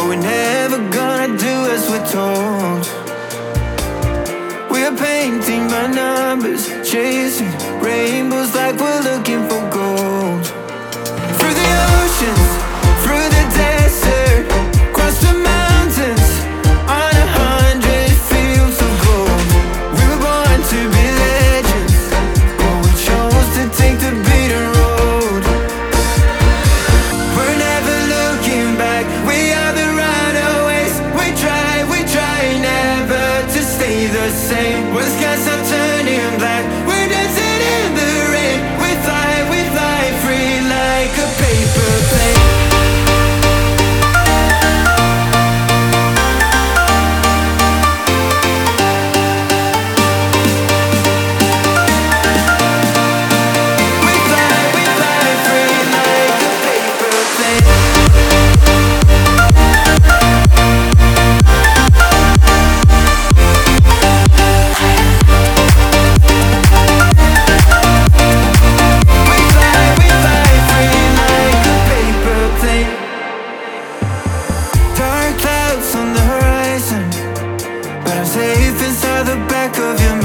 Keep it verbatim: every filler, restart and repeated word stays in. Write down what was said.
we're never gonna do as we're told. We're painting by numbers, chasing rainbows like we're looking for gold. Through the oceans, through the desert, across the mountains, on a hundred fields of gold. We were born to be legends, but we chose to take the beaten road. We're never looking back, we are the runaways. We try, we try never to stay the same. When the skies are turning black, we're dancing in the rain. We fly, we fly free like a paper plane. We fly, we fly free like a paper plane. We fly, we fly free like a paper plane. Dark clouds on the horizon, but I'm safe inside the back of your